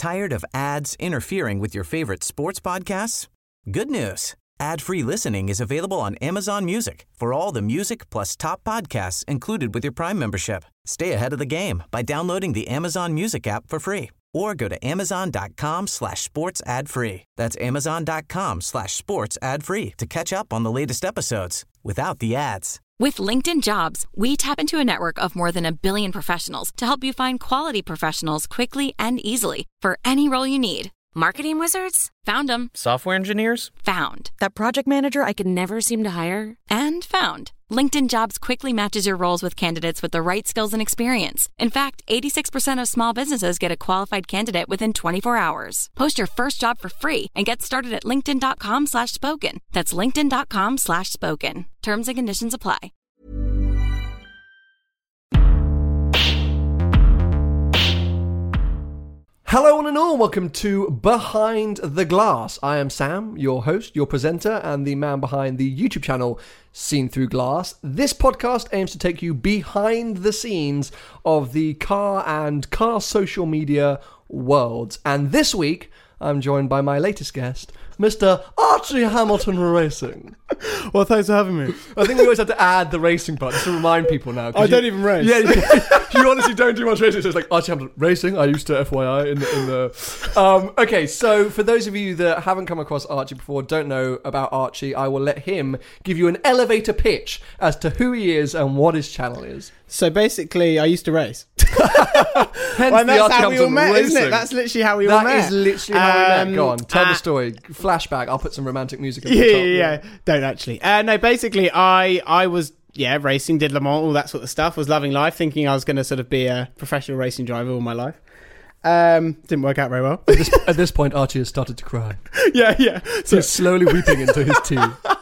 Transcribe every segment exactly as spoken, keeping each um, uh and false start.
Tired of ads interfering with your favorite sports podcasts? Good news. Ad-free listening is available on Amazon Music for all the music plus top podcasts included with your Prime membership. Stay ahead of the game by downloading the Amazon Music app for free or go to amazon.com slash sports ad free. That's amazon.com slash sports ad free to catch up on the latest episodes without the ads. With LinkedIn Jobs, we tap into a network of more than a billion professionals to help you find quality professionals quickly and easily for any role you need. Marketing wizards? Found them. Software engineers? Found. That project manager I could never seem to hire? And found. LinkedIn Jobs quickly matches your roles with candidates with the right skills and experience. In fact, eighty-six percent of small businesses get a qualified candidate within twenty-four hours. Post your first job for free and get started at linkedin.com slash spoken. That's linkedin.com slash spoken. Terms and conditions apply. Hello one and all, welcome to Behind the Glass. I am Sam, your host, your presenter, and the man behind the YouTube channel Seen Through Glass. This podcast aims to take you behind the scenes of the car and car social media worlds. And this week, I'm joined by my latest guest, Mister Archie Hamilton Racing. Well, thanks for having me. I think we always have to add the racing part just to remind people now. I you, don't even race. Yeah, you, you honestly don't do much racing. So it's like Archie Hamilton Racing. I used to F Y I in the... In the um, okay, so for those of you that haven't come across Archie before, don't know about Archie, I will let him give you an elevator pitch as to who he is and what his channel is. So basically, I used to race. Hence well, the that's Archie how we all Hamilton met, Racing. isn't it? That's literally how we that all met. That is literally how we um, met. Go on, tell uh, the story. Flashback. I'll put some romantic music at yeah, the top. Yeah, yeah, yeah. Don't actually. Uh, no, basically, I I was, yeah, racing, did Le Mans, all that sort of stuff. Was loving life, thinking I was going to sort of be a professional racing driver all my life. Um, didn't work out very well. At this, at this point, Archie has started to cry. yeah, yeah. So he's slowly weeping into his tea.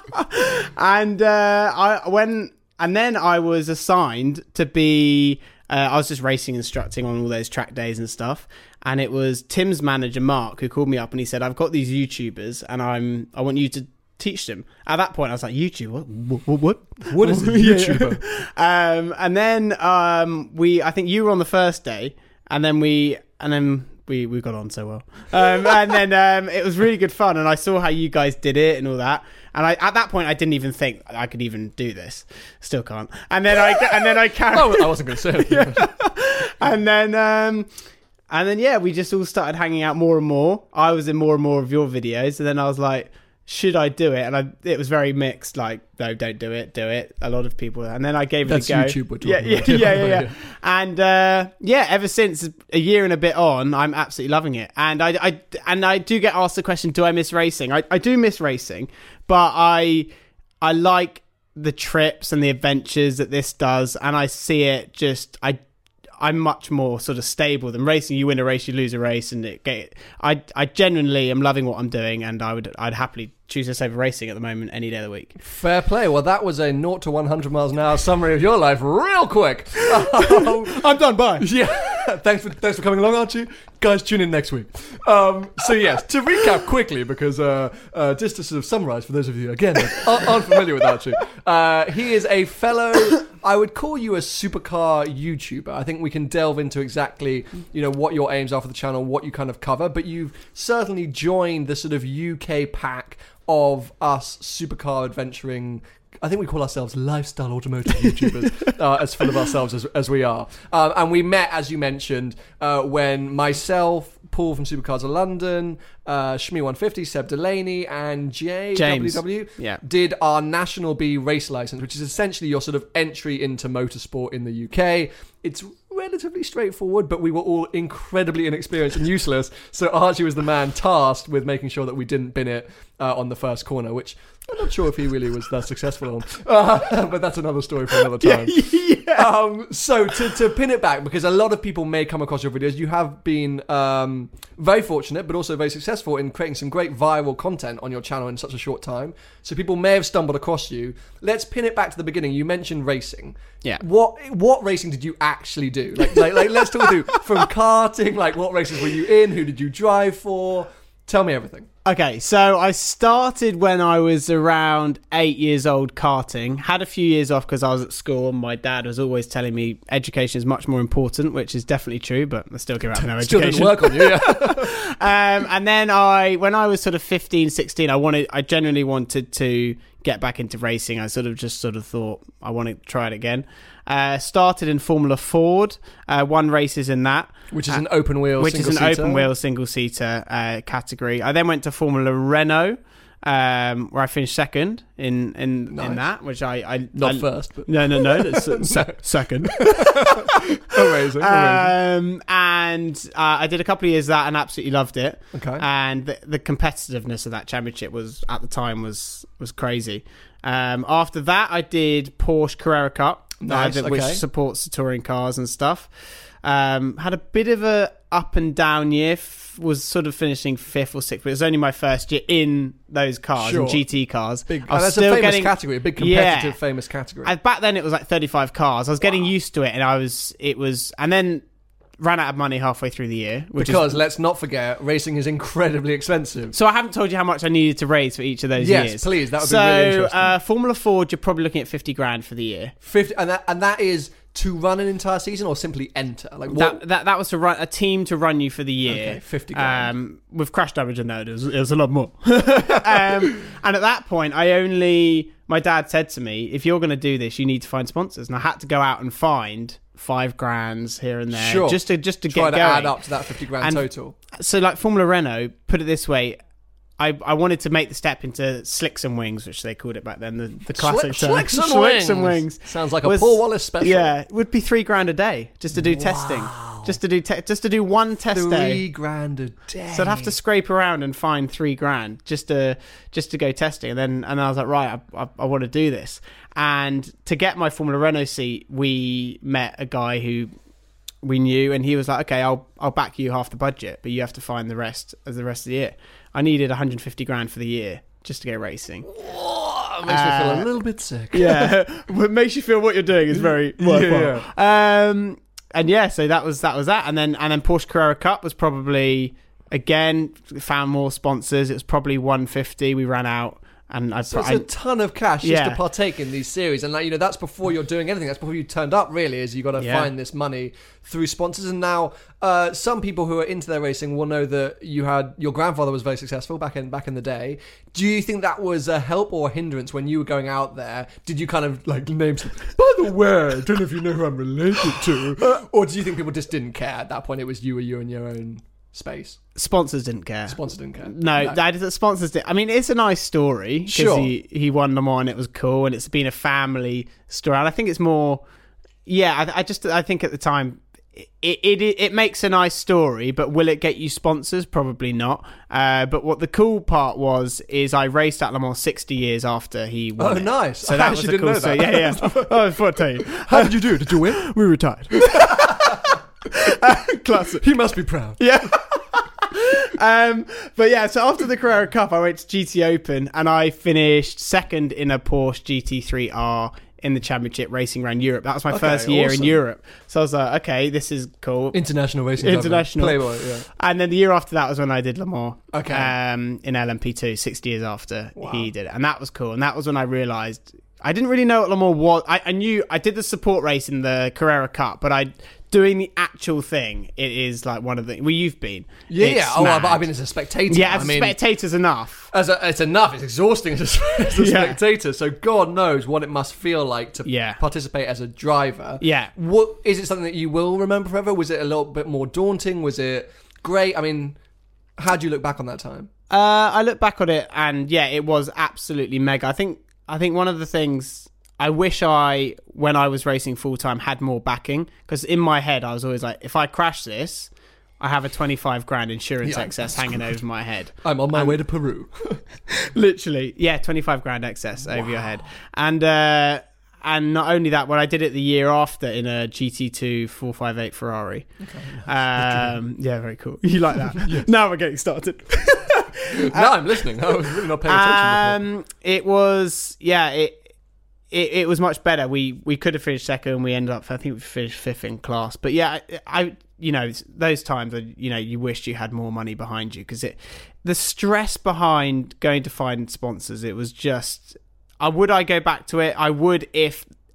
And uh, I when and then I was assigned to be. Uh, I was just racing instructing on all those track days and stuff, and it was Tim's manager Mark who called me up and he said, "I've got these YouTubers, and I'm I want you to teach them." At that point, I was like, "YouTube? What? What? What, what is a YouTuber?" yeah. um, and then um, we, I think you were on the first day, and then we, and then we, we got on so well, um, and then um, it was really good fun, and I saw how you guys did it and all that. And I, at that point, I didn't even think I could even do this. Still can't. And then I, and then I carried. Oh, I wasn't going to say it. Yeah. And then, um, and then, yeah, we just all started hanging out more and more. I was in more and more of your videos, and then I was like, should I do it? And I, it was very mixed. Like, no, don't do it. Do it. A lot of people. And then I gave That's it a go. YouTube we're talking yeah, yeah, about. yeah, yeah, yeah, yeah. And uh, yeah, ever since a year and a bit on, I'm absolutely loving it. And I, I, and I do get asked the question, do I miss racing? I, I do miss racing, but I, I like the trips and the adventures that this does, and I see it just I. I'm much more sort of stable than racing. You win a race, you lose a race, and it get. I I genuinely am loving what I'm doing, and I would I'd happily choose this over racing at the moment any day of the week. Fair play. Well, that was a zero to one hundred miles an hour summary of your life, real quick. Um, I'm done. Bye. Yeah. thanks for thanks for coming along, Archie. Guys, tune in next week. Um, so yes, to recap quickly, because uh, uh, just to sort of summarise for those of you again that aren't, aren't familiar with Archie, uh, he is a fellow. I would call you a supercar YouTuber. I think we can delve into exactly, you know, what your aims are for the channel, what you kind of cover, but you've certainly joined the sort of U K pack of us supercar adventuring. I think we call ourselves lifestyle automotive YouTubers, uh, as full of ourselves as, as we are. Um, and we met, as you mentioned, uh, when myself, Paul from Supercars of London, uh, Shmi one fifty, Seb Delaney, and Jay James. W W Yeah. did our National B race license, which is essentially your sort of entry into motorsport in the U K. It's relatively straightforward, but we were all incredibly inexperienced and useless. So Archie was the man tasked with making sure that we didn't bin it uh, on the first corner, which I'm not sure if he really was that successful on. Uh, but that's another story for another time. Yeah, yeah. Um, so to, to pin it back, because a lot of people may come across your videos, you have been um, very fortunate, but also very successful in creating some great viral content on your channel in such a short time. So people may have stumbled across you. Let's pin it back to the beginning. You mentioned racing. Yeah. What what racing did you actually do? Like, like, like let's talk through from karting. Like, what races were you in? Who did you drive for? Tell me everything. Okay, so I started when I was around eight years old karting. Had a few years off because I was at school, and my dad was always telling me education is much more important, which is definitely true, but I still give out no Still education. didn't work on you, yeah. Um, and then I, when I was sort of fifteen, sixteen, I wanted, I genuinely wanted to get back into racing. I sort of just sort of thought I want to try it again. Uh, started in Formula Ford, uh, won races in that, which is uh, an open wheel, which is an single-seater. open wheel single seater uh, category. I then went to Formula Renault. Um, where I finished second in in, Nice. in that, which I, I Not I, first, but no no no that's se- second. amazing. amazing. Um, and uh, I did a couple of years of that and absolutely loved it. Okay. And the, the competitiveness of that championship was at the time was was crazy. Um, after that, I did Porsche Carrera Cup, Nice, uh, which okay. supports the touring cars and stuff. Um, had a bit of a up and down year. F- was sort of finishing fifth or sixth, but it was only my first year in those cars, Sure. in G T cars. Big, I was oh, that's a still famous getting- category, a big competitive, Yeah. famous category. And back then it was like thirty-five cars. I was getting used to it, and I was, it was, and then ran out of money halfway through the year. Which because is, let's not forget, racing is incredibly expensive. so I haven't told you how much I needed to raise for each of those Yes, years. please, that would be so, really interesting. uh, Formula Ford, you're probably looking at fifty grand for the year. Fifty, and that and that is to run an entire season or simply enter. Like what? That, that that was to run a team to run you for the year. Okay, fifty grand. Um, with crash damage in there, it was, it was a lot more. um, and at that point, I only my dad said to me, "If you're going to do this, you need to find sponsors." And I had to go out and find five grands here and there, Sure. just to just to Try get to going. add up to that fifty grand And- total. So, like Formula Renault, put it this way. I, I wanted to make the step into Slicks and Wings, which they called it back then, the, the classic Schli- term. Schlicks and Schlicks and Wings. Wings. Sounds like a Was- Paul Wallace special. Yeah, it would be three grand a day just to do testing. Just to do te- just to do one test Three day. grand a day. So I'd have to scrape around and find three grand just to just to go testing, and then and I was like, right, I, I, I want to do this. And to get my Formula Renault seat, we met a guy who we knew, and he was like, okay, I'll I'll back you half the budget, but you have to find the rest as the rest of the year. I needed one hundred fifty grand for the year just to go racing. Oh, it makes me feel a Uh, little bit sick. Yeah, what makes you feel what you're doing is very worthwhile. Um, and yeah, so that was that was that, and then and then Porsche Carrera Cup was probably again found more sponsors. It was probably one fifty. We ran out, and I, So it's I a ton of cash just Yeah. to partake in these series, and like you know, that's before you're doing anything. That's before you turned up. Really, is you got to Yeah. find this money through sponsors. And now, uh, some people who are into their racing will know that you had your grandfather was very successful back in back in the day. Do you think that was a help or a hindrance when you were going out there? Did you kind of like name some? By the way, I don't know if you know who I'm related to, or do you think people just didn't care at that point? It was you or you in your own space. sponsors didn't care. Sponsors didn't care. No, No. that the sponsors did. I mean, it's a nice story because Sure. he he won Le Mans and it was cool, and it's been a family story. And I think it's more, yeah. I, I just I think at the time. It, it it makes a nice story, but will it get you sponsors? Probably not. Uh, but what the cool part was is I raced at Le Mans sixty years after he won. Oh, it. nice. So I that was actually a didn't cool know story. that. Yeah, yeah. Oh, I thought I'd tell you. How did you do? Did you win? We retired. Classic. He must be proud. Yeah. um, but yeah, so after the Carrera Cup, I went to G T Open and I finished second in a Porsche G T three R in the championship racing around Europe. That was my Okay, first year awesome. in Europe. So I was like, okay, this is cool. International racing. International. Playboy, yeah. And then the year after that was when I did Le Mans. Okay. Um, in L M P two, six years after Wow. he did it. And that was cool. And that was when I realised I didn't really know what Le Mans was. I, I knew I did the support race in the Carrera Cup, but I doing the actual thing, it is like one of the well, you've been. Yeah, It's yeah. Oh, mad. but I mean, as a spectator. Yeah, I as a mean, spectator's enough. As a, it's enough. It's exhausting as a, as a Yeah. spectator. So God knows what it must feel like to Yeah. participate as a driver. Yeah. What is it? Something that you will remember forever? Was it a little bit more daunting? Was it great? I mean, how do you look back on that time? Uh, I look back on it, and yeah, it was absolutely mega. I think I think one of the things I wish I, when I was racing full time, had more backing, because in my head I was always like, if I crash this, I have a twenty-five grand insurance Yeah, excess I'm hanging over my head. I'm on my way to Peru. Literally, yeah, twenty-five grand excess over your head, and uh, and not only that, when I did it the year after in a G T two four fifty-eight Ferrari. Okay, um, yeah, very cool. You like that? Yes. Now we're getting started. No, I'm listening. I was really not paying attention before. Um, it was yeah, it, it it was much better. We we could have finished second. We ended up, I think we finished fifth in class. But yeah, I, I you know those times, you know, you wished you had more money behind you, because it the stress behind going to find sponsors. It was just, I would I go back to it. I would if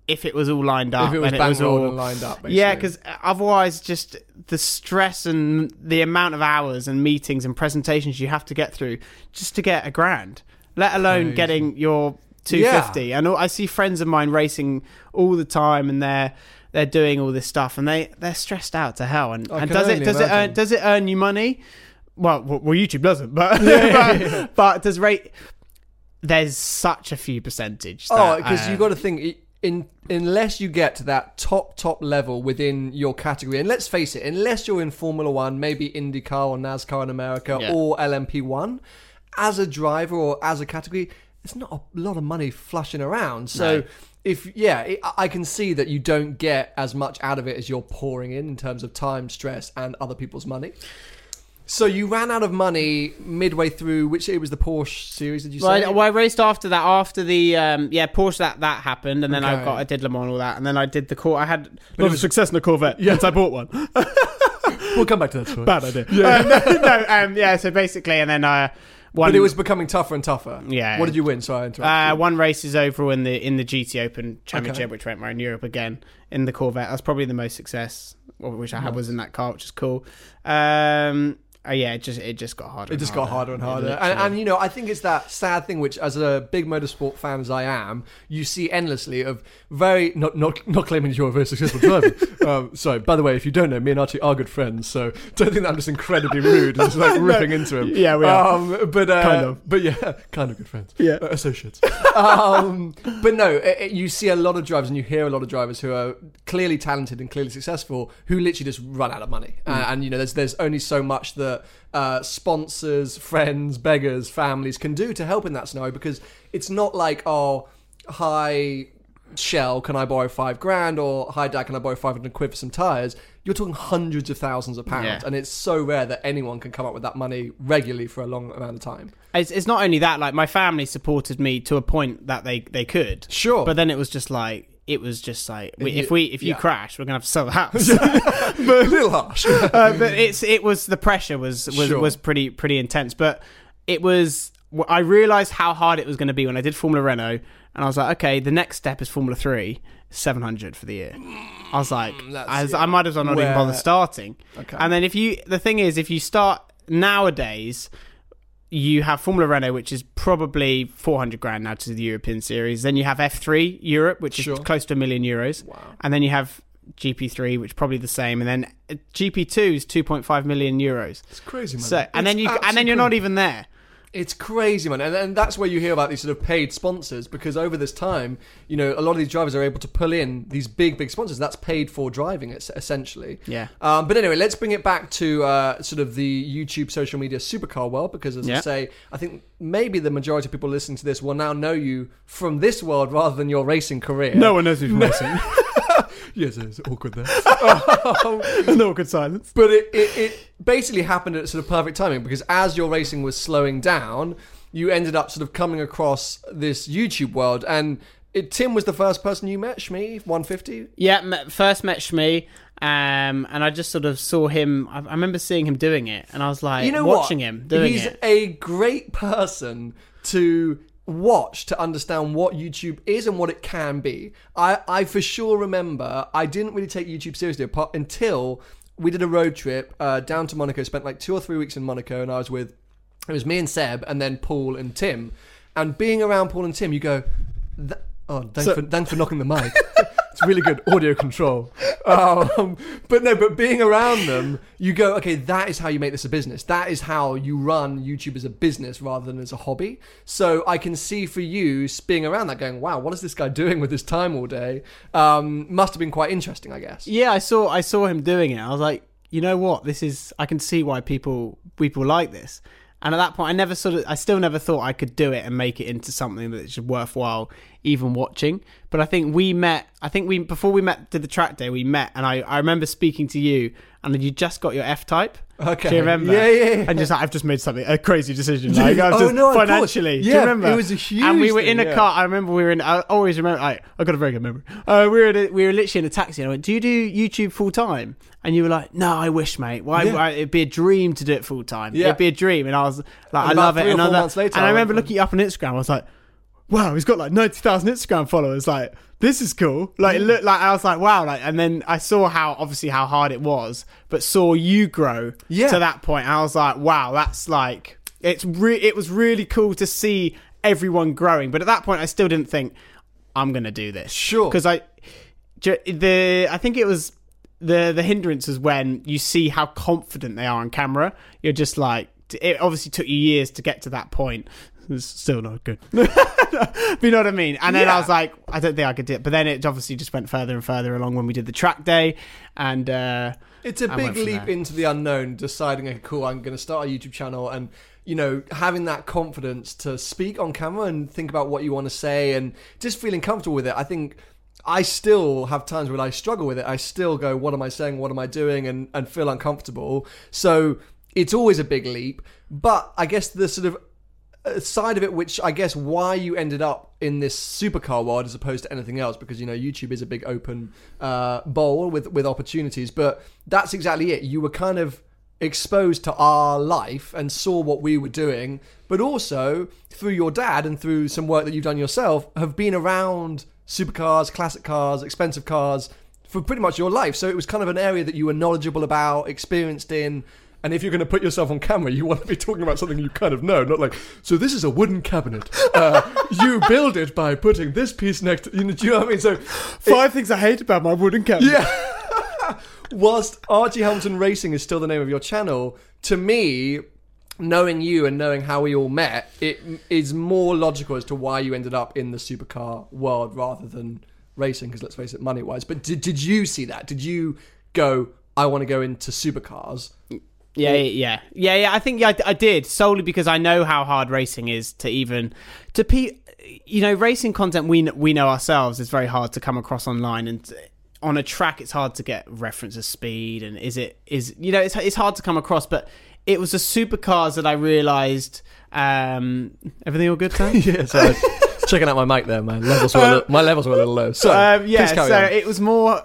if it was all lined up. If it was and bang it was rolled all and lined up, basically. Yeah, because otherwise, just the stress and the amount of hours and meetings and presentations you have to get through just to get a grand, let alone Crazy. getting your two fifty. Yeah. And I see friends of mine racing all the time, and they're they're doing all this stuff, and they they're stressed out to hell. And, and does it does imagine. it earn, does it earn you money? Well, well, YouTube doesn't, but yeah, yeah, but, yeah. but does rate? There's such a few percentage. That, oh, because uh, you've got to think. In, unless you get to that top, top level within your category, and let's face it, unless you're in Formula One, maybe IndyCar or NASCAR in America, yeah. or L M P one, as a driver or as a category, there's not a lot of money flushing around. So, no. if yeah, it, I can see that you don't get as much out of it as you're pouring in in terms of time, stress, and other people's money. So you ran out of money midway through, which it was the Porsche series, did you say? Well, I, well, I raced after that, after the, um, yeah, Porsche, that that happened, and then okay. I got, I did Le Mans and all that, and then I did the Corvette. I had a lot of success in the Corvette, yeah. once I bought one. We'll come back to that story. Bad idea. Yeah, um, no, no um, yeah, so basically, and then uh, one... But it was becoming tougher and tougher. Yeah. What did you win? Sorry, I interrupted uh, you. One race is overall in the in the G T Open Championship, okay. which went around Europe again, in the Corvette. That's probably the most success, which I had, was in that car, which is cool. Um... Oh yeah, it just it just got harder. It just and harder. got harder and harder, and, and you know, I think it's that sad thing, which, as a big motorsport fan as I am, you see endlessly of very not not not claiming you're a very successful driver. um, sorry, by the way, if you don't know, me and Archie are good friends, so don't think that I'm just incredibly rude and just like ripping no. into him. Yeah, we are. Um, but uh, kind of, but yeah, kind of good friends. Yeah, uh, associates. um, but no, it, it, you see a lot of drivers, and you hear a lot of drivers who are clearly talented and clearly successful, who literally just run out of money, mm. uh, and you know, there's there's only so much that. Uh, sponsors, friends, beggars, families can do to help in that scenario, because it's not like, oh, hi Shell, can I borrow five grand, or hi Dad, can I borrow five hundred quid for some tyres? You're talking hundreds of thousands of pounds, yeah. and it's so rare that anyone can come up with that money regularly for a long amount of time. It's, it's not only that, like, my family supported me to a point that they, they could. Sure. But then it was just like, It was just like, we, you, if we if you yeah. crash, we're gonna have to sell the house. but a little harsh. uh, but it's it was the pressure was was, sure. was pretty pretty intense. But it was I realised how hard it was going to be when I did Formula Renault, and I was like, okay, the next step is Formula Three, seven hundred for the year. I was like, I, was, yeah. I might as well not Where... even bother starting. Okay. And then if you the thing is, if you start nowadays. You have Formula Renault, which is probably four hundred grand now to the European Series. Then you have F three Europe, which sure. is close to a million euros. Wow. And then you have G P three, which is probably the same. And then G P two is two point five million euros. It's crazy, man. So, and it's then you and then you're not even there. It's crazy, man. And, and that's where you hear about these sort of paid sponsors, because over this time, you know, a lot of these drivers are able to pull in these big, big sponsors. That's paid for driving, essentially. Yeah. Um, but anyway, let's bring it back to uh, sort of the YouTube social media supercar world, because as yeah. I say, I think maybe the majority of people listening to this will now know you from this world rather than your racing career. No one knows you from racing. Yes, it's awkward there. um, An awkward silence. But it, it, it basically happened at sort of perfect timing, because as your racing was slowing down, you ended up sort of coming across this YouTube world. And it, Tim was the first person you met, Shmee, one fifty? Yeah, met, first met Shmee. Um, and I just sort of saw him. I, I remember seeing him doing it, and I was like, you know watching what? him doing He's it. He's a great person to watch to understand what YouTube is and what it can be. I, I for sure remember I didn't really take YouTube seriously apart until we did a road trip uh, down to Monaco, spent like two or three weeks in Monaco, and I was with, it was me and Seb, and then Paul and Tim. And being around Paul and Tim, you go, oh, thanks, so, for, thanks for knocking the mic. It's really good audio control. Um, but no, but being around them, you go, okay, that is how you make this a business. That is how you run YouTube as a business rather than as a hobby. So I can see for you being around that going, wow, what is this guy doing with his time all day? Um, must have been quite interesting, I guess. Yeah, I saw I saw him doing it. I was like, you know what? This is, I can see why people people like this. And at that point, I never sort of, I still never thought I could do it and make it into something that's worthwhile even watching. But I think we met, I think we, before we met, did the track day, we met, and I, I remember speaking to you, and you just got your F-Type. Okay. Do you remember? Yeah, yeah, yeah. And just like, I've just made something, a crazy decision. Like, I've oh, just no, financially. Yeah, do you remember? It was a huge And we were thing, in a yeah. car, I remember we were in, I always remember, I, I got a very good memory. Uh, we, were in a, we were literally in a taxi, and I went, do you do YouTube full time? And you were like, no, I wish, mate. Well, yeah. I, it'd be a dream to do it full time. Yeah. It'd be a dream. And I was like, and I love it. And, and, I, months later, and I remember looking you up on Instagram, I was like, wow, he's got like ninety thousand Instagram followers. Like, this is cool. Like, it looked like, I was like, wow. Like, and then I saw how, obviously, how hard it was, but saw you grow Yeah. to that point. I was like, wow, that's like, it's re- it was really cool to see everyone growing. But at that point, I still didn't think, I'm going to do this. Sure. Because I, ju- the, I think it was the, the hindrance is when you see how confident they are on camera. You're just like, it obviously took you years to get to that point. It's still not good. But you know what I mean? And then Yeah. I was like, I don't think I could do it. But then it obviously just went further and further along when we did the track day. And uh, It's a I big went from leap there. into the unknown, deciding, okay, cool, I'm going to start a YouTube channel and, you know, having that confidence to speak on camera and think about what you want to say and just feeling comfortable with it. I think I still have times when I struggle with it. I still go, what am I saying? What am I doing? And, and feel uncomfortable. So it's always a big leap. But I guess the sort of side of it, which I guess why you ended up in this supercar world as opposed to anything else, because, you know, YouTube is a big open uh, bowl with, with opportunities, but that's exactly it. You were kind of exposed to our life and saw what we were doing, but also through your dad and through some work that you've done yourself, have been around supercars, classic cars, expensive cars for pretty much your life. So it was kind of an area that you were knowledgeable about, experienced in. And if you're going to put yourself on camera, you want to be talking about something you kind of know, not like, so this is a wooden cabinet. Uh, you build it by putting this piece next to, you know, do you know what I mean? So, five things I hate about my wooden cabinet. yeah. Whilst Archie Hamilton Racing is still the name of your channel, to me, knowing you and knowing how we all met, it is more logical as to why you ended up in the supercar world rather than racing, because let's face it, money-wise. But did, did you see that? Did you go, I want to go into supercars? Yeah, yeah, yeah, yeah. I think yeah, I, I did solely because I know how hard racing is to even to pe- you know, racing content we we know ourselves is very hard to come across online, and on a track it's hard to get reference of speed and is it is you know it's it's hard to come across. But it was the supercars that I realised. Um, everything all good, Sam? Yeah, so checking out my mic there. My levels were a little, my levels were a little low. So um, yeah, please carry so on. it was more.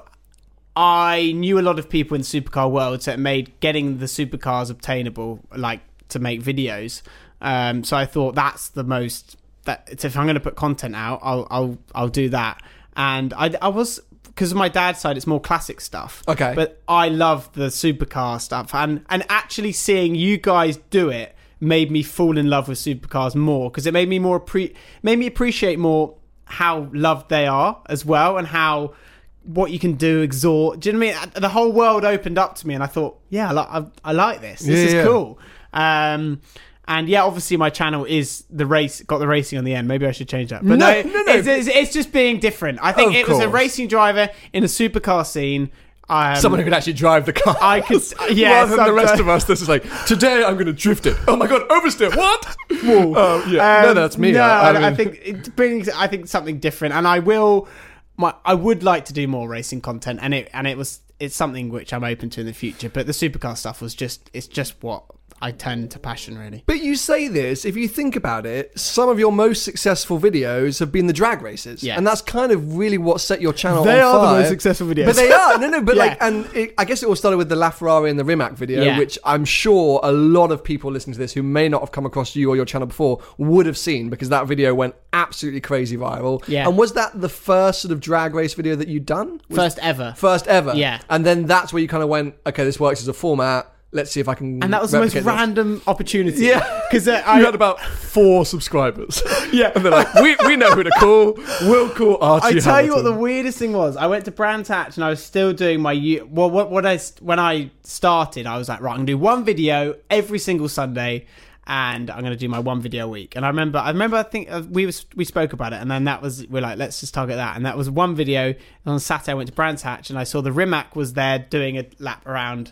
I knew a lot of people in the supercar world, so it made getting the supercars obtainable, like to make videos. Um, so I thought that's the most that if I'm going to put content out, I'll I'll I'll do that. And I I was because of my dad's side, it's more classic stuff. Okay, but I love the supercar stuff, and and actually seeing you guys do it made me fall in love with supercars more because it made me more appre- made me appreciate more how loved they are as well, and how. What you can do, exhort. Do you know what I mean? The whole world opened up to me, and I thought, yeah, I, li- I, I like this. This Yeah, is yeah. cool. Um, and yeah, obviously, my channel is the race. Got the racing on the end. Maybe I should change that. But No, no, no, no. It's, it's, it's just being different. I think Of it was a course. racing driver in a supercar scene. Um, Someone who could actually drive the car. I could, yeah. Rather than the rest sometimes- of us, this is like, today I'm going to drift it. Oh my god, oversteer. What? Um, yeah. Um, no, that's me. No, I, I, mean, I think it brings. I think something different, and I will. My, I would like to do more racing content, and it and it was it's something which I'm open to in the future. But the supercar stuff was just it's just what I turned to passion, really. But you say this, if you think about it, some of your most successful videos have been the drag races. Yeah. And that's kind of really what set your channel They on are the fire. most successful videos. But they are. No, no, but Yeah. like, and it, I guess it all started with the LaFerrari and the Rimac video, Yeah. which I'm sure a lot of people listening to this who may not have come across you or your channel before would have seen, because that video went absolutely crazy viral. Yeah. And was that the first sort of drag race video that you'd done? Was- First ever. First ever. Yeah. And then that's where you kind of went, okay, this works as a format. Let's see if I can. And that was the most replicate this. random opportunity. Yeah. Because uh, You I had about four subscribers. Yeah. And they're like, we, we know who to call. We'll call Archie I tell you what the Hamilton. weirdest thing was. I went to Brands Hatch and I was still doing my u- well. What, what I when I started, I was like, right, I'm gonna do one video every single Sunday, and I'm gonna do my one video a week. And I remember, I remember, I think uh, we was we spoke about it, and then that was we're like, let's just target that. And that was one video. And on Saturday, I went to Brands Hatch and I saw the Rimac was there doing a lap around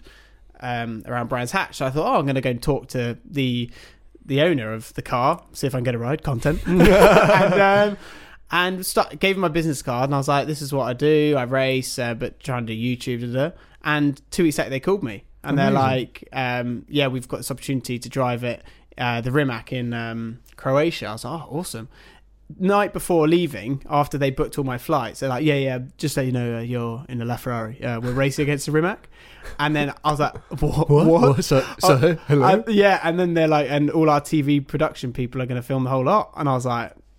um, around Brands Hatch. So I thought, oh, I'm gonna go and talk to the the owner of the car, see if I can get a ride, content. and um, and start, gave him my business card, and I was like, this is what I do. I race, uh, but trying to do YouTube. Da, da. And two weeks later, they called me. And Amazing. they're like, um, yeah, we've got this opportunity to drive it, uh, the Rimac in um, Croatia. I was like, oh, awesome. Night before leaving, after they booked all my flights, they're like, yeah, yeah, just so you know, uh, you're in the LaFerrari. Uh, we're racing against the Rimac. And then I was like, what? What? what? What? So, so Oh, hello? I- yeah, and then they're like, and all our T V production people are going to film the whole lot. And I was like,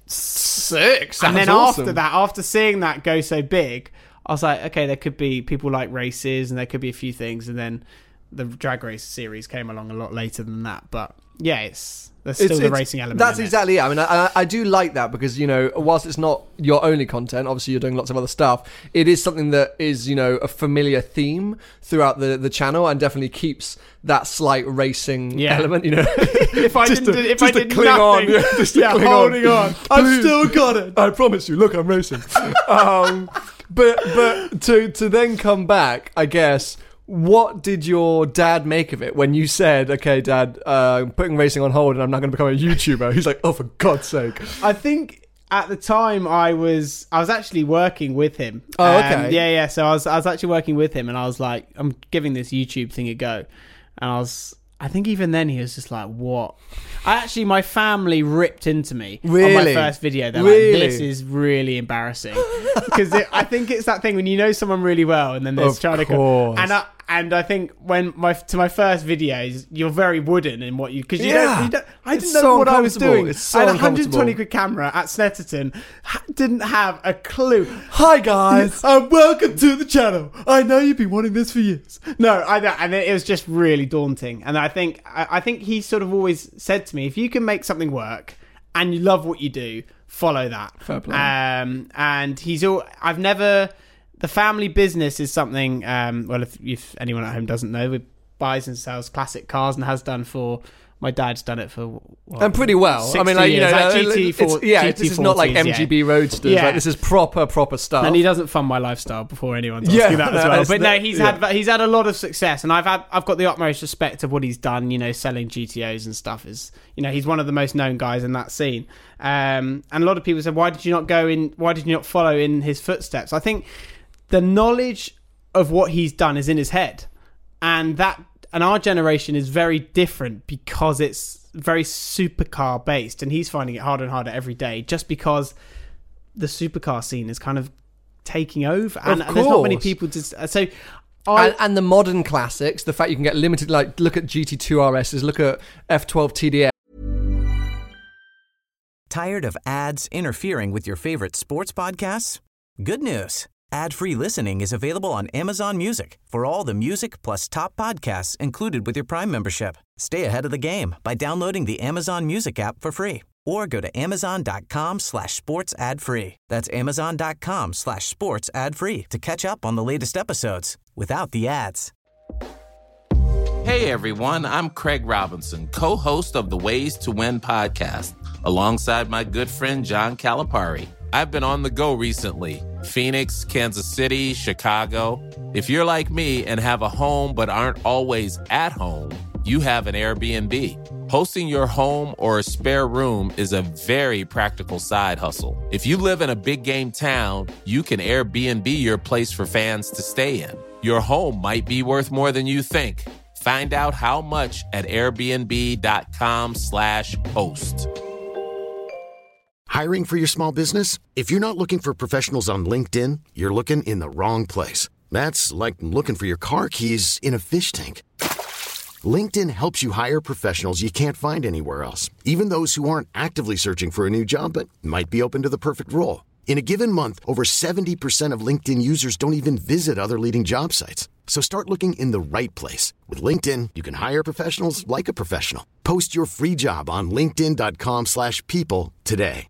sick. Sounds And then awesome. after that, after seeing that go so big, I was like, okay, there could be people like races and there could be a few things. And then the Drag Race series came along a lot later than that. But yeah, it's there's still It's- the it's- racing element. That's in it. exactly it. I mean, I, I- I do like that because, you know, whilst it's not your only content, obviously you're doing lots of other stuff, it is something that is, you know, a familiar theme throughout the, the channel and definitely keeps that slight racing Yeah. element, you know. If I Just didn't, to- if just I to did cling nothing, on, yeah, just to yeah, cling holding on. on, I've Please. still got it. I promise you. Look, I'm racing. um, but but to to then come back, I guess. What did your dad make of it when you said, "Okay, Dad, uh, I'm putting racing on hold, and I'm not going to become a YouTuber"? He's like, "Oh, for God's sake!" I think at the time I was I was actually working with him. Oh, Um, okay. yeah, yeah. So I was I was actually working with him, and I was like, I'm giving this YouTube thing a go, and I was. I think even then he was just like, what? I actually, my family ripped into me on my Really? first video. They're Really? like, this is really embarrassing. Because I think it's that thing when you know someone really well and then there's Of trying to course. And I, and I think when my to my first videos, you're very wooden in what you... Because you, Yeah. don't, you don't... I It's didn't know so what I was uncomfortable. doing. It's so I had a one hundred twenty uncomfortable. quid camera at Snetterton. ha- Didn't have a clue. Hi guys. And welcome to the channel. I know you've been wanting this for years. No, I know, and it was just really daunting. And I think I, I think he sort of always said to me, if you can make something work and you love what you do, follow that. Fair play. Um, and he's all. I've never. The family business is something. Um, well, if, if anyone at home doesn't know, it buys and sells classic cars and has done for. My dad's done it for what, And pretty well. I sixty mean, like, you know, years. Like uh, G T it's, four, yeah, G T this is not like forties, M G B yeah. Roadsters. Yeah. Like, this is proper, proper stuff. And he doesn't fund my lifestyle before anyone's Yeah, asking that as no, well. it's But no, not- he's yeah. had he's had a lot of success, and I've had I've got the utmost respect of what he's done. You know, selling G T Os and stuff is you know he's one of the most known guys in that scene. Um, and a lot of people said, why did you not go in? Why did you not follow in his footsteps? I think the knowledge of what he's done is in his head, and that and our generation is very different because it's very supercar based, and he's finding it harder and harder every day just because the supercar scene is kind of taking over, and Of there's not many course. people to so I, and, and the modern classics, the fact you can get limited, like look at G T two R Ss, look at F twelve T D S. Tired of ads interfering with your favorite sports podcasts? Good news. Ad-free listening is available on Amazon Music for all the music plus top podcasts included with your Prime membership. Stay ahead of the game by downloading the Amazon Music app for free or go to amazon.com slash sports ad free. That's amazon.com slash sports ad free to catch up on the latest episodes without the ads. Hey everyone, I'm Craig Robinson, co-host of the Ways to Win podcast, alongside my good friend John Calipari. I've been on the go recently. Phoenix, Kansas City, Chicago. If you're like me and have a home but aren't always at home, you have an Airbnb. Hosting your home or a spare room is a very practical side hustle. If you live in a big game town, you can Airbnb your place for fans to stay in. Your home might be worth more than you think. Find out how much at airbnb.com slash host. Hiring for your small business? If you're not looking for professionals on LinkedIn, you're looking in the wrong place. That's like looking for your car keys in a fish tank. LinkedIn helps you hire professionals you can't find anywhere else, even those who aren't actively searching for a new job but might be open to the perfect role. In a given month, over seventy percent of LinkedIn users don't even visit other leading job sites. So start looking in the right place. With LinkedIn, you can hire professionals like a professional. Post your free job on linkedin.com slash people today.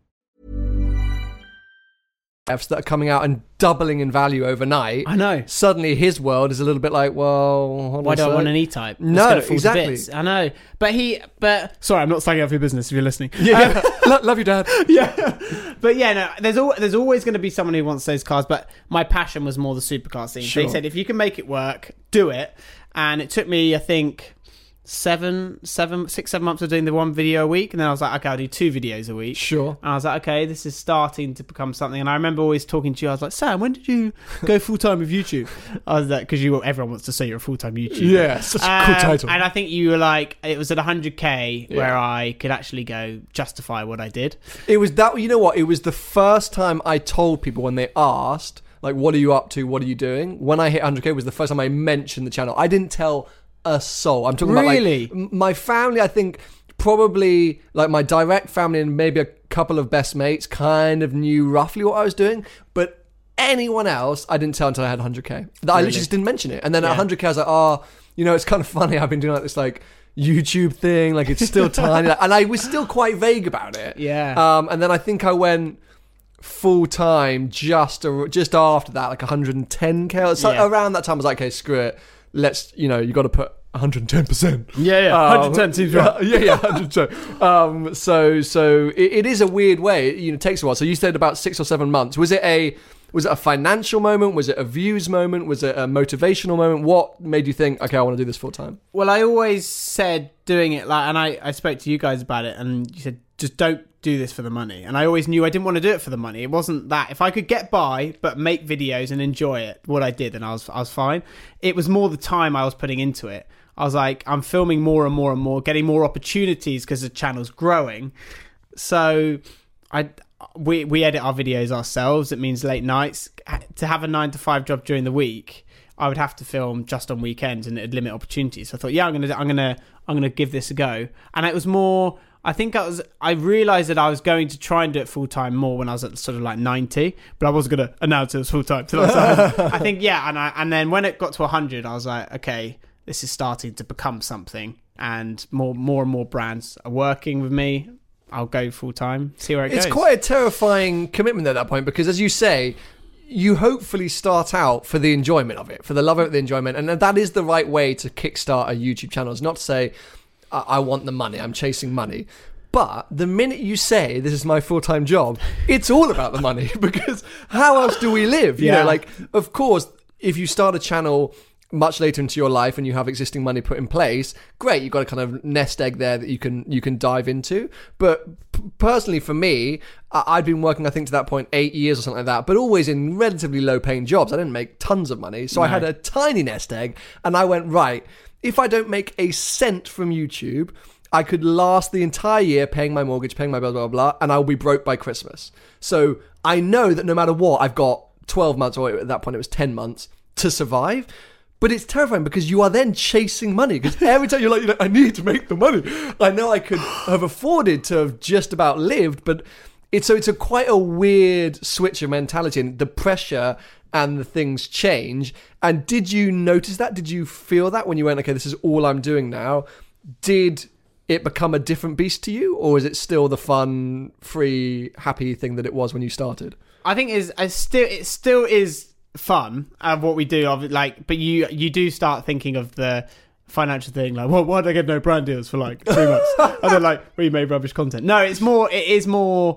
Fs that are coming out and doubling in value overnight. I know. Suddenly his world is a little bit like, well, hold on Why a do I sec. want an E-Type? It's No, gonna fall to exactly. bits. I know, but he, but sorry, I'm not slagging up your business if you're listening. Yeah, Lo- love you, Dad. yeah, but yeah, no. There's al- there's always going to be someone who wants those cars, but my passion was more the supercar scene. Sure. They said if you can make it work, do it, and it took me, I think, seven, seven, six, seven months of doing the one video a week, and then I was like, okay, I'll do two videos a week. Sure. And I was like, okay, this is starting to become something. And I remember always talking to you. I was like, Sam, when did you go full time with YouTube? I was like, because you everyone wants to say you're a full time YouTuber. Yeah, such a cool Um, title. And I think you were like, it was at one hundred K Yeah. where I could actually go justify what I did. It was that, you know what? It was the first time I told people when they asked, like, what are you up to? What are you doing? When I hit one hundred K was the first time I mentioned the channel. I didn't tell a soul. I'm talking Really? about like m- my family, I think probably like my direct family and maybe a couple of best mates kind of knew roughly what I was doing, but anyone else, I didn't tell until I had one hundred K. I literally just didn't mention it. And then Yeah. at one hundred K, I was like, oh, you know, it's kind of funny. I've been doing like this like YouTube thing, like it's still tiny. And I was still quite vague about it. Yeah. Um, and then I think I went full time just ar- just after that, like one hundred ten K. So Yeah. around that time, I was like, okay, screw it. Let's, you know, you got to put one hundred ten percent. Yeah, yeah. Um, one hundred ten seems right. Yeah, yeah, one hundred percent. Um, so, so it, it is a weird way. You know, it takes a while. So you said about six or seven months. Was it a was it a financial moment? Was it a views moment? Was it a motivational moment? What made you think, okay, I want to do this full time? Well, I always said doing it like, and I, I spoke to you guys about it, and you said just don't do this for the money. And I always knew I didn't want to do it for the money. It wasn't that. If I could get by but make videos and enjoy it, what I did, then I was I was fine. It was more the time I was putting into it. I was like, I'm filming more and more and more, getting more opportunities because the channel's growing. So I we we edit our videos ourselves. It means late nights. To have a nine to five job during the week, I would have to film just on weekends, and it'd limit opportunities. So I thought, yeah, I'm gonna I'm gonna I'm gonna give this a go. And it was more. I think I was. I realised that I was going to try and do it full time more when I was at sort of like ninety, but I wasn't going to announce it was full time. I think yeah, and I and then when it got to one hundred, I was like, okay, this is starting to become something, and more more and more brands are working with me. I'll go full time, see where it It's goes. quite a terrifying commitment at that point, because as you say, you hopefully start out for the enjoyment of it, for the love of it, the enjoyment, and that is the right way to kickstart a YouTube channel. It's not to say, I, I want the money, I'm chasing money. But the minute you say, this is my full-time job, it's all about the money, because how else do we live? You Yeah. know, like, of course, if you start a channel much later into your life and you have existing money put in place, great, you've got a kind of nest egg there that you can you can dive into. But p- personally for me, I- I'd been working, I think to that point, eight years or something like that, but always in relatively low paying jobs. I didn't make tons of money. So I had a tiny nest egg, and I went, right, if I don't make a cent from YouTube, I could last the entire year paying my mortgage, paying my blah, blah, blah, and I'll be broke by Christmas. So I know that no matter what, I've got twelve months, or at that point it was ten months, to survive. But it's terrifying because you are then chasing money, because every time you're like, you know, I need to make the money. I know I could have afforded to have just about lived, but it's so it's a quite a weird switch of mentality, and the pressure and the things change. And did you notice that? Did you feel that when you went, okay, this is all I'm doing now? Did it become a different beast to you, or is it still the fun, free, happy thing that it was when you started? I think is I still it still is fun of what we do of it, like, but you you do start thinking of the financial thing, like, well, why did I get no brand deals for like three months? And then like, we made rubbish content. No, it's more it is more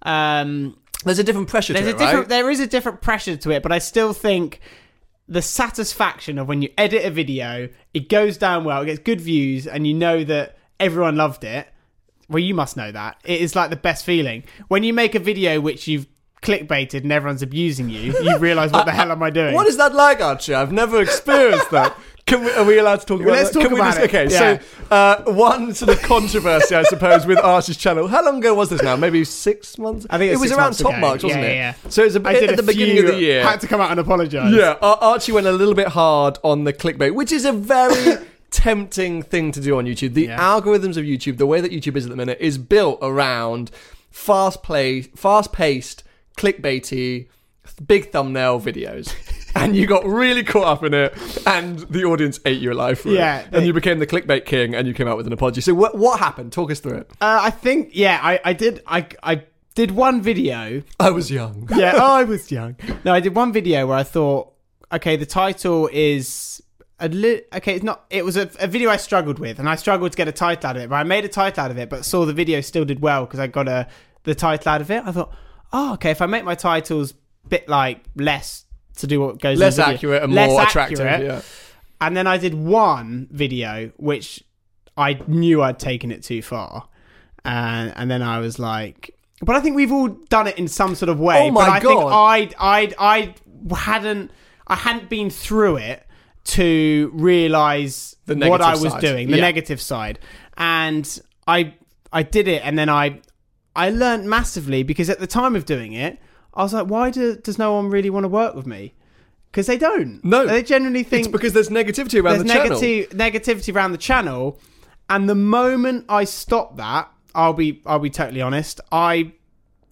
um There's a different pressure there's to a it, different right? there is a different pressure to it, but I still think the satisfaction of when you edit a video, it goes down well, it gets good views, and you know that everyone loved it. Well, you must know that. It is like the best feeling. When you make a video which you've clickbaited and everyone's abusing you, you realise, what the hell am I doing? What is that like, Archie? I've never experienced that. Can we, are we allowed to talk about Let's that? talk Can we about just, it. Okay, Yeah. so uh, one sort of controversy, I suppose, with Archie's channel. How long ago was this now? Maybe six months? I think it was, was six around months top ago. marks, wasn't yeah, it? Yeah, yeah. So it was a I bit did at a the beginning few, of the year. Had to come out and apologise. Yeah, Ar- Archie went a little bit hard on the clickbait, which is a very tempting thing to do on YouTube. The Yeah. algorithms of YouTube, the way that YouTube is at the minute, is built around fast play, fast-paced, clickbaity, big thumbnail videos. And you got really caught up in it, and the audience ate you alive for Yeah, it. they- And you became the clickbait king, and you came out with an apology. So what what happened? Talk us through it. Uh, I think, yeah, I, I did I, I did one video. I was young. Yeah, oh, I was young. No, I did one video where I thought, okay, the title is a li- okay, it's not. It was a, a video I struggled with, and I struggled to get a title out of it. But I made a title out of it, but saw the video still did well because I got a the title out of it. I thought, oh, okay, if I make my titles a bit like less to do what goes Less in the video, accurate and less more attractive. accurate. Yeah. And then I did one video which I knew I'd taken it too far, and and then I was like, but I think we've all done it in some sort of way. Oh my but I God. think I'd I'd I hadn't I hadn't been through it to realise The what I negative was side. doing, the Yeah. negative side, and I I did it, and then I I learned massively because at the time of doing it, I was like, why do, does no one really want to work with me? Because they don't. No. They generally think It's because there's negativity around there's the channel. negati- negativity around the channel, and the moment I stopped that, I'll be I'll be totally honest, I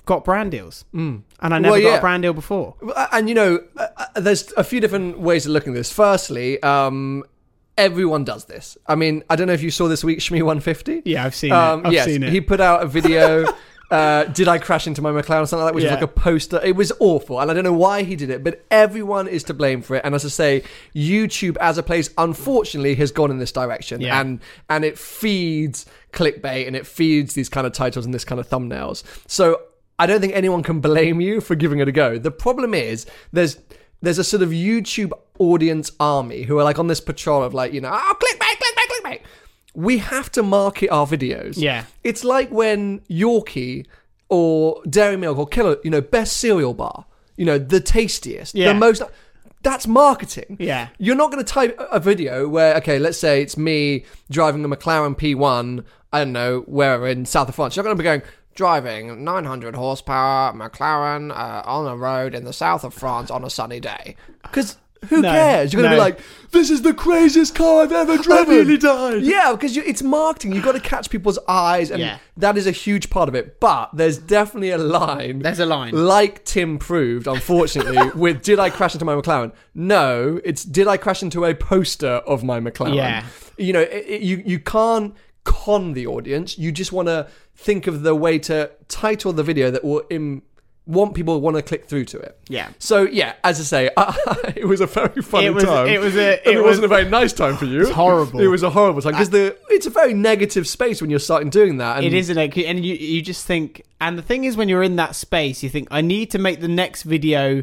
got brand deals, mm. and I never well, got yeah. a brand deal before. And you know, uh, there's a few different ways of looking at this. Firstly, um, everyone does this. I mean, I don't know if you saw this week Shmee one fifty. Yeah, I've seen um, it. I've yes, seen it. He put out a video. Uh, did I crash into my McLaren or something like that, which yeah. was like a poster. It was awful, and I don't know why he did it, but everyone is to blame for it. And as I say, YouTube as a place, unfortunately, has gone in this direction, yeah. and and it feeds clickbait, and it feeds these kind of titles and this kind of thumbnails. So I don't think anyone can blame you for giving it a go. The problem is there's there's a sort of YouTube audience army who are like on this patrol of like, you know, oh, clickbait, clickbait, clickbait. We have to market our videos. Yeah. It's like when Yorkie or Dairy Milk or Killer, you know, best cereal bar, you know, the tastiest, yeah. the most... That's marketing. Yeah. You're not going to type a video where, okay, let's say it's me driving a McLaren P one, I don't know, wherever in south of France. You're not going to be going, driving nine hundred horsepower McLaren uh, on a road in the south of France on a sunny day. Because... Who no, cares? You're going to no. be like, this is the craziest car I've ever driven. I nearly died. Yeah, because you, it's marketing. You've got to catch people's eyes, and yeah. that is a huge part of it. But there's definitely a line. There's a line. Like Tim proved, unfortunately, with did I crash into my McLaren? No, it's did I crash into a poster of my McLaren? Yeah. You know, it, it, you, you can't con the audience. You just want to think of the way to title the video that will... Im- want people to want to click through to it. Yeah. So yeah, as I say, uh, it was a very funny it was, time. It was a. It, it was, wasn't a very nice time for you. It's horrible. It was a horrible time because the it's a very negative space when you're starting doing that. And it isn't it, and you you just think. And the thing is, when you're in that space, you think I need to make the next video.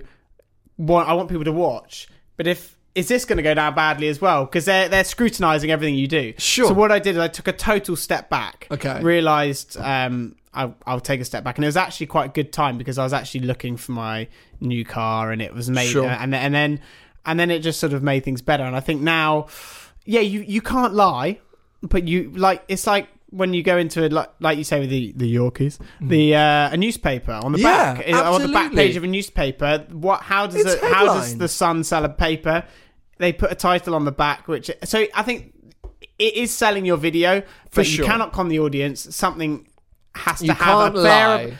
One I want people to watch, but if. Is this going to go down badly as well? Because they're, they're scrutinising everything you do. Sure. So what I did is I took a total step back. Okay. Realised um, I, I'll take a step back. And it was actually quite a good time because I was actually looking for my new car and it was made... Sure. And, and then and then it just sort of made things better. And I think now, yeah, you, you can't lie. But you like it's like when you go into it, like, like you say with the, the Yorkies, mm. the uh, a newspaper on the yeah, back. Absolutely. On the back page of a newspaper. What? How does it's it? How does the Sun sell a paper? They put a title on the back, which so I think it is selling your video, but For you sure. cannot con the audience. Something has to you have can't a fair, lie.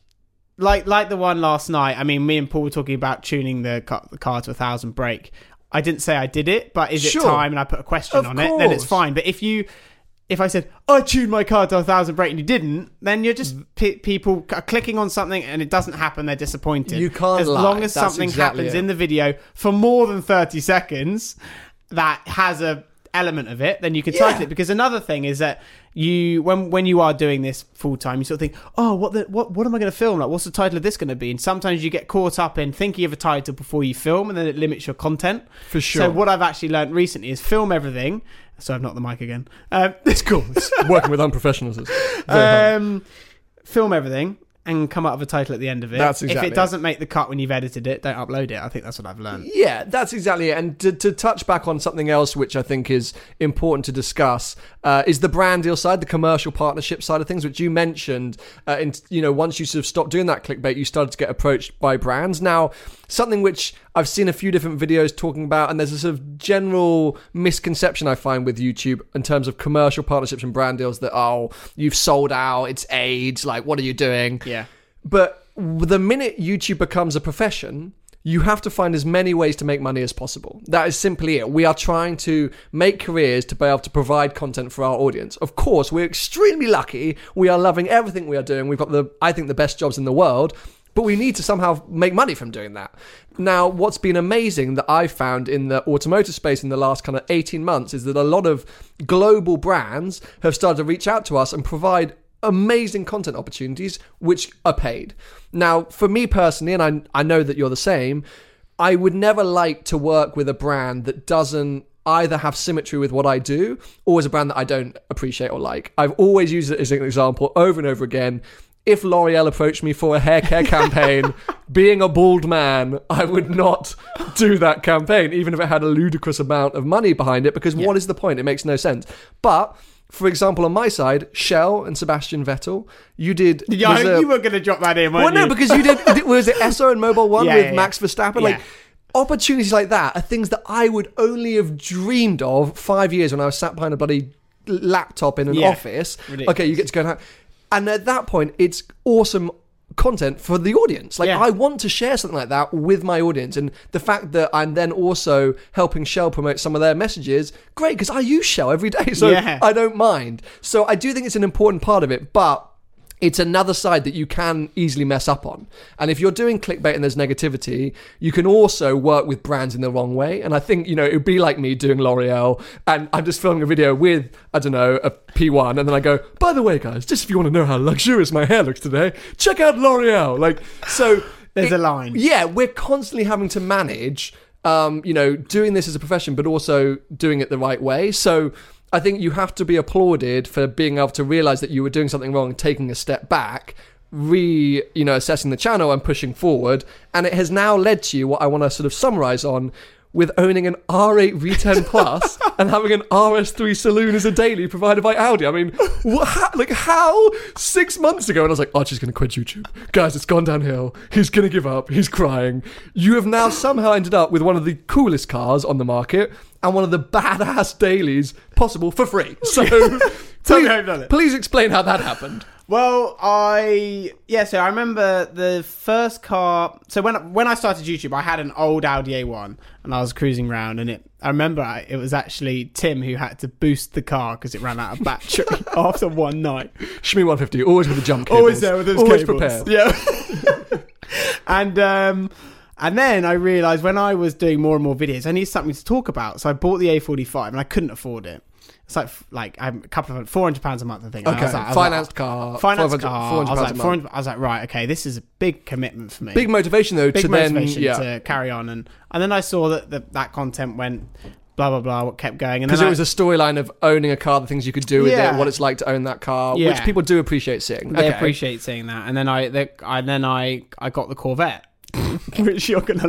like like the one last night. I mean, me and Paul were talking about tuning the car, the car to a thousand brake. I didn't say I did it, but is Sure. it time? And I put a question Of on it. Then it's course. fine. But if you if I said I tuned my car to a thousand brake and you didn't, then you're just p- people are clicking on something and it doesn't happen. They're disappointed. You can't as lie. long as That's something exactly happens it. in the video for more than thirty seconds that has a element of it, then you can Yeah. title it. Because another thing is that you when when you are doing this full time, you sort of think, oh, what the what what am I going to film? Like, what's the title of this going to be? And sometimes you get caught up in thinking of a title before you film, and then it limits your content. For sure. So what I've actually learned recently is film everything. So I've knocked the mic again. Um, It's cool. It's working with unprofessionals. is very hard. um, film everything and come up with a title at the end of it. That's exactly If it doesn't make the cut when you've edited it, don't upload it. I think that's what I've learned. Yeah, that's exactly it. And to, to touch back on something else, which I think is important to discuss, uh, is the brand deal side, the commercial partnership side of things, which you mentioned. Uh, in, you know, once you sort of stopped doing that clickbait, you started to get approached by brands. Now, something which I've seen a few different videos talking about, and there's a sort of general misconception I find with YouTube in terms of commercial partnerships and brand deals that, oh, you've sold out, it's AIDS, like, what are you doing? Yeah. But the minute YouTube becomes a profession, you have to find as many ways to make money as possible. That is simply it. We are trying to make careers to be able to provide content for our audience. Of course, we're extremely lucky. We are loving everything we are doing. We've got the, I think, the best jobs in the world. But we need to somehow make money from doing that. Now, what's been amazing that I've found in the automotive space in the last kind of eighteen months is that a lot of global brands have started to reach out to us and provide amazing content opportunities which are paid. Now, for me personally, and I, I know that you're the same, I would never like to work with a brand that doesn't either have symmetry with what I do or is a brand that I don't appreciate or like. I've always used it as an example over and over again. If L'Oreal approached me for a hair care campaign, being a bald man, I would not do that campaign, even if it had a ludicrous amount of money behind it, because yeah. what is the point? It makes no sense. But, for example, on my side, Shell and Sebastian Vettel, you did... Yeah, a, you were going to drop that in, weren't well, you? no, because you did... Was it Esso and Mobile One yeah, with yeah, Max yeah. Verstappen? Yeah. Like, opportunities like that are things that I would only have dreamed of five years when I was sat behind a bloody laptop in an Yeah. office. Ridiculous. Okay, you get to go and have... And at that point, it's awesome content for the audience. Like, Yeah. I want to share something like that with my audience, and the fact that I'm then also helping Shell promote some of their messages, great, because I use Shell every day, so Yeah. I don't mind. So I do think it's an important part of it, but it's another side that you can easily mess up on. And if you're doing clickbait and there's negativity, you can also work with brands in the wrong way. And I think, you know, it would be like me doing L'Oreal and I'm just filming a video with, I don't know, a P one. And then I go, by the way, guys, just if you want to know how luxurious my hair looks today, check out L'Oreal. Like, so... There's it- a line. Yeah, we're constantly having to manage, um, you know, doing this as a profession, but also doing it the right way. So... I think you have to be applauded for being able to realize that you were doing something wrong, taking a step back, re, you know, assessing the channel and pushing forward. And it has now led to you what I want to sort of summarize on with owning an R eight V ten Plus and having an R S three saloon as a daily provided by Audi. I mean, what, how, like how six months ago, and I was like, Archie's going to quit YouTube. Guys, it's gone downhill. He's going to give up. He's crying. You have now somehow ended up with one of the coolest cars on the market and one of the badass dailies possible for free. So Tell me please, how you've done it. please explain how that happened. Well, I yeah. So I remember the first car. So when when I started YouTube, I had an old Audi A one, and I was cruising around, and it. I remember I, it was actually Tim who had to boost the car because it ran out of battery after one night. Shmi one fifty, always with the jump cables. Always there with those always cables. prepared. Yeah. and um, and then I realised when I was doing more and more videos, I needed something to talk about. So I bought the A forty-five, and I couldn't afford it. It's like like I'm a couple of four hundred pounds a month, I think. And I Okay, was like, I was financed like, car, financed car. car. I was like, four hundred I was like, right, okay, this is a big commitment for me. Big motivation though big to motivation then yeah. to carry on, and and then I saw that the, that content went blah blah blah, what kept going, and Because then it I- was a storyline of owning a car, the things you could do with Yeah. it, what it's like to own that car, which Yeah. people do appreciate seeing. they Okay. appreciate seeing that, and then I, they, I then I I got the Corvette, which you're gonna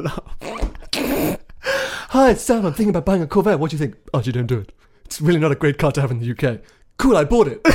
love. Hi, it's Sam. I'm thinking about buying a Corvette. What do you think? Oh, you don't do it. It's really not a great car to have in the U K. Cool, I bought it.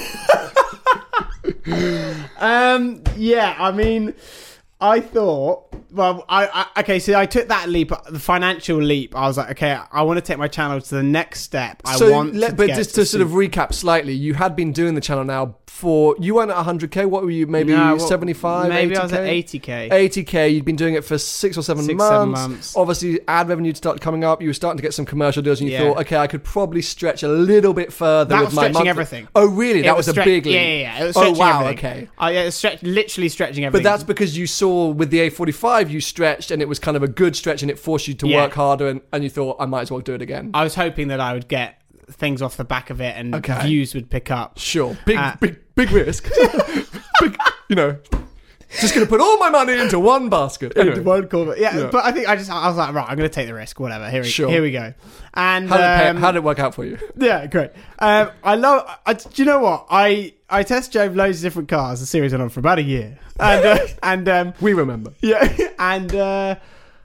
Um, yeah, I mean, I thought, well, I, I okay, so I took that leap, the financial leap. I was like, okay, I want to take my channel to the next step. I so, want, let, to but get just to sort of super- recap slightly, you had been doing the channel now for you weren't at one hundred k. What were you? Maybe No, well, seventy-five. Maybe eighty K? I was at eighty k. eighty k. You'd been doing it for six or seven, Six, months. seven months. Obviously, ad revenue started coming up. You were starting to get some commercial deals, and you Yeah. thought, okay, I could probably stretch a little bit further That with was my stretching monthly- everything. Oh, really? It That was, stre- a big leap. Yeah, yeah, yeah. It was oh, stretching wow. everything. Okay. Oh, yeah, it was stretch, literally stretching But everything. that's because you saw with the A forty-five, you stretched, and it was kind of a good stretch, and it forced you to Yeah. work harder, and, and you thought, I might as well do it again. I was hoping that I would get things off the back of it, and Okay. views would pick up. Sure. Big, Uh, big, big risk. big, you know, just going to put all my money into one basket. Anyway. One Corvette. Yeah, Yeah. but I think I just I was like, right, I'm going to take the risk. Whatever. Here we Sure. here we go. And How did, it pay- um, how did it work out for you? yeah, great. Um, I love. I, do you know what? I I test drove loads of different cars. The series went on for about a year, and uh, and um, We remember. yeah, and uh,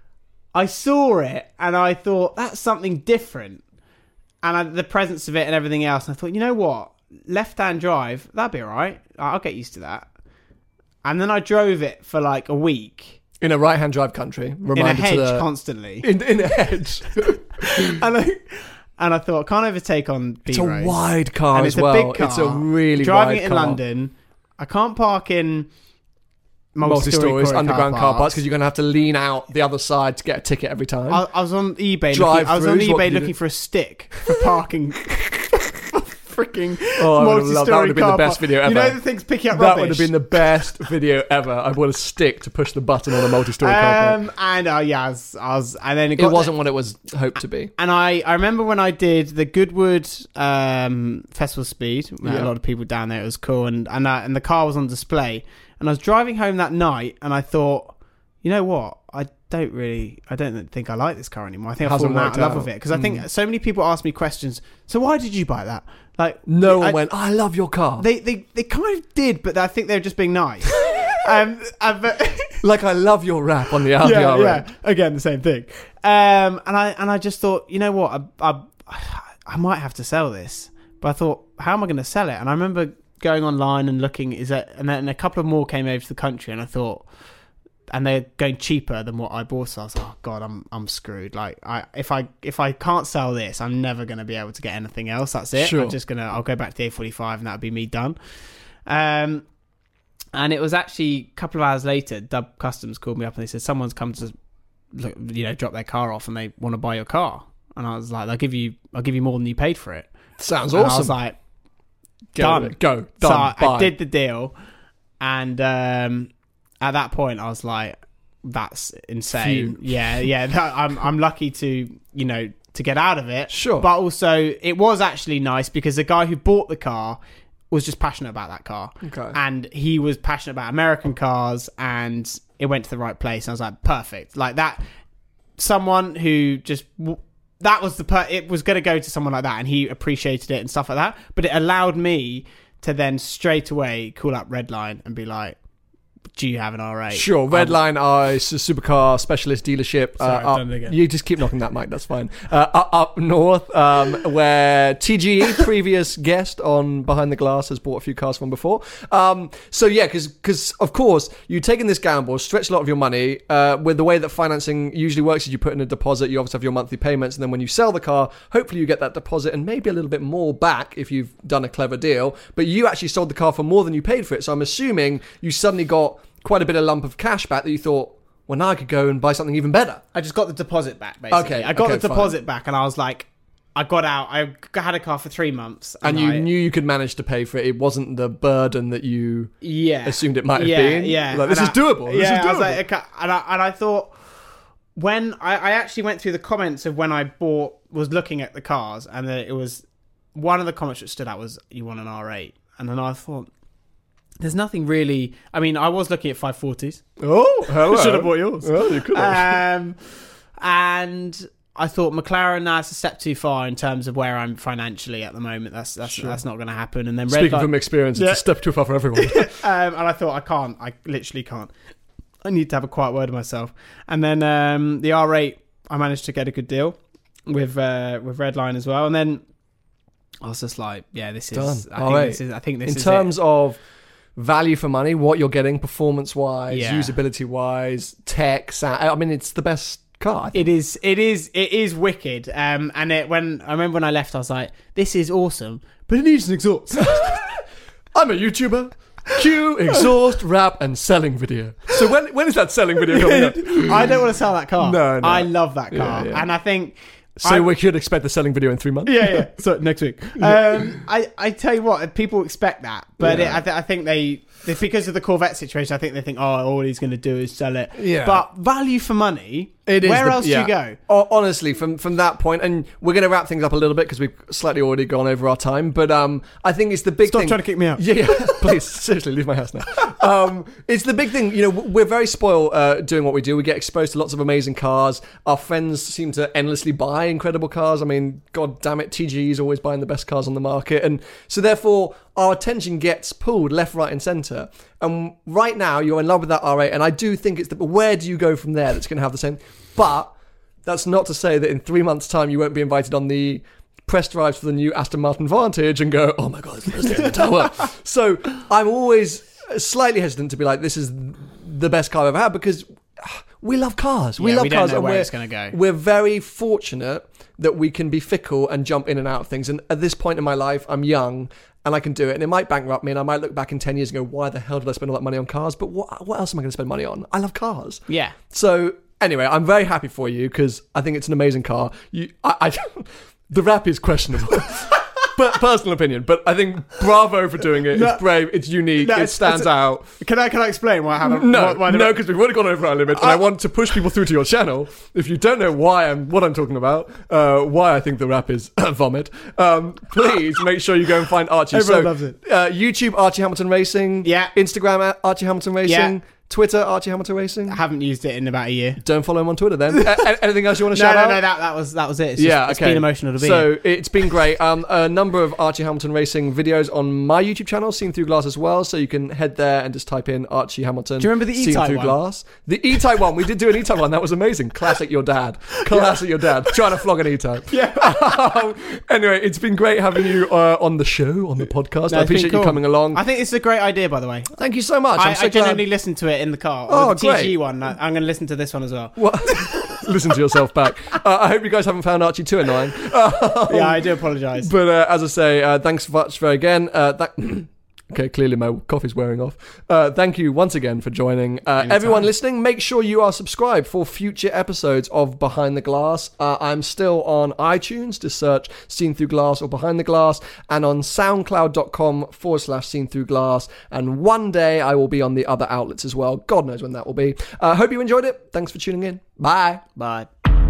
I saw it, and I thought that's something different, and I, the presence of it and everything else. And I thought, you know what? Left-hand drive, that'd be all right. I'll get used to that. And then I drove it for like a week In a right-hand drive country. in a Reminder hedge to the, constantly, in, in a hedge. and I and I thought, can't overtake on B It's a roads. wide car And as it's a well. big car. It's a really driving wide it in car. London. I can't park in Multi-stories, multi-story underground car parks, parks because you're going to have to lean out the other side to get a ticket every time. I, I was on eBay. Drive Looking, I was on throughs, what eBay can you looking do? for a stick for parking. Freaking Oh, I would have loved- that multi-story would have been the car best park. video You know ever. the things picking up that rubbish. would have been the best video ever. I bought a stick to push the button on a multi-story car park. Um, and uh, yeah, I was, I was, and then it, It got wasn't what it was hoped to be. And I, I remember when I did the Goodwood um, Festival Speed, met Yeah. a lot of people down there. It was cool, and and, uh, and the car was on display. And I was driving home that night, and I thought, you know what? I don't really, I don't think I like this car anymore. I think I've Hasn't fallen out worked of love out. with it because I think so many people ask me questions. So why did you buy that? Like No one I- went, oh, I love your car. They, they, they kind of did, but I think they were just being nice. um, uh, but like, I love your rap on the Audi yeah, R eight. yeah. Again, the same thing. Um, and I and I just thought, you know what, I, I, I might have to sell this. But I thought, how am I going to sell it? And I remember going online and looking, is that, and then a couple of more came over to the country, and I thought, and they're going cheaper than what I bought. So I was like, oh god, I'm I'm screwed. Like, I if I if I can't sell this, I'm never going to be able to get anything else. That's it. Sure. I'm just gonna I'll go back to the A forty-five, and that'll be me done. Um. And it was actually a couple of hours later, Dub Customs called me up and they said someone's come to, look, you know, drop their car off and they want to buy your car. And I was like, I'll give you, I'll give you more than you paid for it. Sounds and awesome. I was like, go, done, go, done. So I, buy. I did the deal, and um, at that point, I was like, that's insane. Phew. Yeah, yeah. That, I'm, I'm lucky to, you know, to get out of it. Sure. But also, it was actually nice because the guy who bought the car was just passionate about that car. Okay. And he was passionate about American cars, and it went to the right place. And I was like, perfect. Like that, someone who just, that was the, per- it was going to go to someone like that, and he appreciated it and stuff like that. But it allowed me to then straight away call up Redline and be like, do you have an R eight? Sure, Redline are a supercar specialist dealership. Sorry, uh, I've up, done it again. You just keep knocking that mic, that's fine. Uh, up, up north, um, where T G E, previous guest on Behind the Glass, has bought a few cars from before. Um, so yeah, because of course, you've taken this gamble, stretched a lot of your money. Uh, with the way that financing usually works is you put in a deposit, you obviously have your monthly payments, and then when you sell the car, hopefully you get that deposit and maybe a little bit more back if you've done a clever deal. But you actually sold the car for more than you paid for it. So I'm assuming you suddenly got quite a bit of lump of cash back that you thought, well, now I could go and buy something even better. I just got the deposit back, basically. Okay, I got okay, the deposit back, and I was like, I got out. I had a car for three months. And, And, you I, knew you could manage to pay for it. It wasn't the burden that you yeah. assumed it might have yeah, been. Yeah, Like, this And is doable. I, This yeah, is doable. I was like, okay. and, I, and I thought, when I, I actually went through the comments of when I bought, was looking at the cars, and it was, one of the comments that stood out was, you want an R eight. And then I thought, there's nothing really. I mean, I was looking at five forties. Oh, hello. Should have bought yours. Well, you could have. Um, and I thought McLaren, that's a step too far in terms of where I'm financially at the moment. That's that's Sure. that's not going to happen. And then Speaking Redline, from experience, it's Yeah. a step too far for everyone. um, and I thought I can't. I literally can't. I need to have a quiet word with myself. And then um, the R eight, I managed to get a good deal with uh, with Redline as well. And then I was just like, yeah, this is. Done. I think R eight. this is. I think this In is terms it. of value for money, what you're getting performance-wise, Yeah. usability-wise, tech, sound, I mean, it's the best car. I think. It is. It is. It is wicked. Um, and it, when I remember when I left, I was like, "This is awesome," but it needs an exhaust. I'm a YouTuber. Cue, exhaust, rap, and selling video. So when when is that selling video coming up? I don't want to sell that car. No, no. I love that car, Yeah, yeah. and I think. So I- we could expect the selling video in three months? yeah, yeah. So next week. Um, I, I tell you what, people expect that, but Yeah. it, I, th- I think they, they because of the Corvette situation, I think they think, oh, all he's going to do is sell it. Yeah. But value for money. It is Where the- else yeah. do you go? O- Honestly, from from that point, and we're going to wrap things up a little bit because we've slightly already gone over our time. But um, I think it's the big Stop thing. trying to kick me out. Yeah, yeah. Please, seriously, leave my house now. Um, it's the big thing. You know, we're very spoiled uh, doing what we do. We get exposed to lots of amazing cars. Our friends seem to endlessly buy incredible cars. I mean, god damn it, T G E is always buying the best cars on the market, and so therefore our attention gets pulled left, right, and centre. And right now, you're in love with that R eight, and I do think it's the. But where do you go from there? That's going to have the same. But that's not to say that in three months' time you won't be invited on the press drives for the new Aston Martin Vantage and go, oh my god, it's the best thing in the tower. So I'm always slightly hesitant to be like, this is the best car I've ever had, because we love cars. We Yeah, love we don't cars. know and where we're, it's gonna go. We're very fortunate that we can be fickle and jump in and out of things. And at this point in my life, I'm young and I can do it. And it might bankrupt me, and I might look back in ten years and go, why the hell did I spend all that money on cars? But what, what else am I going to spend money on? I love cars. Yeah. So anyway, I'm very happy for you because I think it's an amazing car. You, I, I the wrap is questionable, but personal opinion. But I think bravo for doing it. No. It's brave. It's unique. No, it it's- stands it's- out. Can I can I explain why I haven't? No, why, why the- no, because we've already gone over our limit, and I, I- want to push people through to your channel. If you don't know why I'm what I'm talking about, uh, why I think the rap is vomit, um, please make sure you go and find Archie. Everyone so, loves it. Uh, YouTube Archie Hamilton Racing. Yeah. Instagram at Archie Hamilton Racing. Yeah. Twitter Archie Hamilton Racing. I haven't used it in about a year. Don't follow him on Twitter then. A- a- anything else you want to No, shout no, out? no. That that was that was it. It's yeah, just, okay. It's been emotional to be. So here. it's been great. Um, a number of Archie Hamilton Racing videos on my YouTube channel, Seen Through Glass as well. So you can head there and just type in Archie Hamilton. Do you remember the Seen E-Type Through one? Glass? The E-Type one. We did do an E-Type one. That was amazing. Classic your dad. Classic your dad. Trying to flog an E-Type. Yeah. Um, anyway, it's been great having you uh, on the show, on the podcast. No, I it's been appreciate you cool. coming along. I think it's a great idea, by the way. Thank you so much. I, I'm so I glad. genuinely listened to it in the car. Oh, the T G great. one. I, I'm going to listen to this one as well. What? Listen to yourself back. Uh, I hope you guys haven't found Archie too annoying. Yeah, I do apologise. But uh, as I say, uh, thanks so much for again. Uh, that Okay, clearly my coffee's wearing off. Uh, thank you once again for joining. Uh, everyone listening, make sure you are subscribed for future episodes of Behind the Glass. Uh, I'm still on iTunes. Just search Seen Through Glass or Behind the Glass, and on soundcloud.com forward slash Seen Through Glass. And one day I will be on the other outlets as well. God knows when that will be. Uh, hope you enjoyed it. Thanks for tuning in. Bye. Bye.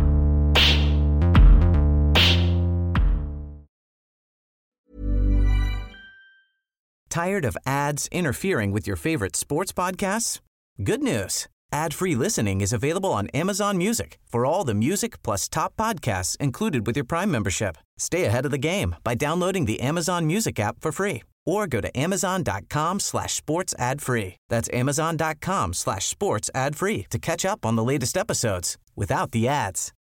Tired of ads interfering with your favorite sports podcasts? Good news. Ad-free listening is available on Amazon Music for all the music plus top podcasts included with your Prime membership. Stay ahead of the game by downloading the Amazon Music app for free or go to amazon.com slash sports ad free. That's amazon.com slash sports ad free to catch up on the latest episodes without the ads.